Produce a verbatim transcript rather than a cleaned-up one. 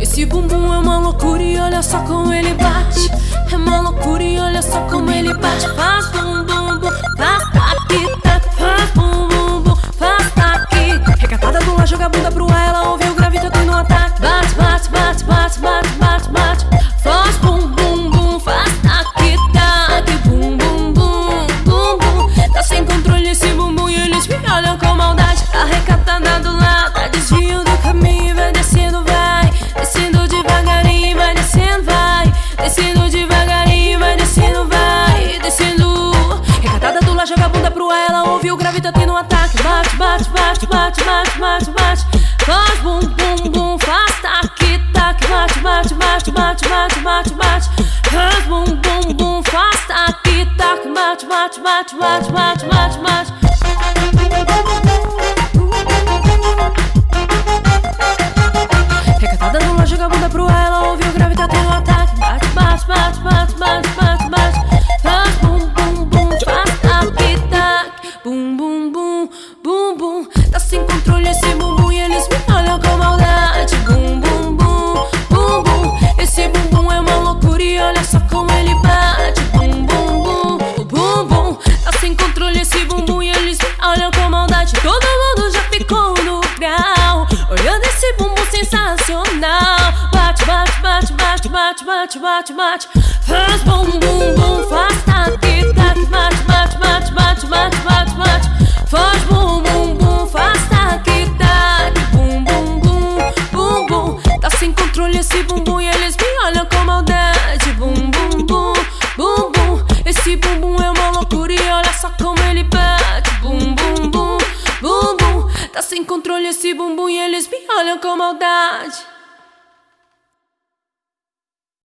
Esse bumbum é uma loucura e olha só como ele bate. É uma loucura e olha só como ele bate. Faz bum bum bum, faz taque taque. Faz bum bum bum, faz taque. Recatada do lá, joga a bunda pro ar, ela ouve o grave, tá tendo um ataque. Bate, bate, bate, bate, bate, bate, bate. Faz bum bum bum, faz taque taque. Bum bum bum, bum bum. Tá sem controle esse bumbum e eles me olham com maldade. A recatada do lá tá desvio do caminho, vai descendo, vai descendo devagarinho, vai descendo, vai descendo devagarinho, vai descendo, vai descendo. Recatada do lá, joga a bunda pro ar, ela ouve o grave, tá tendo um ataque. Bate, bate, bate, bate, bate, bate, bate. Faz bum bum bum, faz taque taque. Bate, bate, bate, bate, bate, bate, bate. Faz bum bum bum, faz taque taque. Bate, bate, bate, bate, bate, bate, bate. Recatada do lá, joga a bunda pro ar, ela ouve o grave, tá tendo um ataque. Bate, bate, bate, bate, bate, bate, bate. Faz bum bum bum, faz taque taque. Bum bum bum, bum bum. Tá sem controle esse bumbum e eles me olham com maldade. Bum bum bum, bum bum. Esse bumbum é uma loucura e olha só como ele bate. Bum bum bum, bum bum. Tá sem controle esse bumbum e eles me olham com maldade. Todo mundo já ficou no grau, olhando esse bumbum sensacional. Bate, bate, bate, bate, bate, bate, bate, bate. Faz bum bum bum, faz taque taque. Bate, bate, bate, bate, bate, bate, bate. Faz bum bum bum.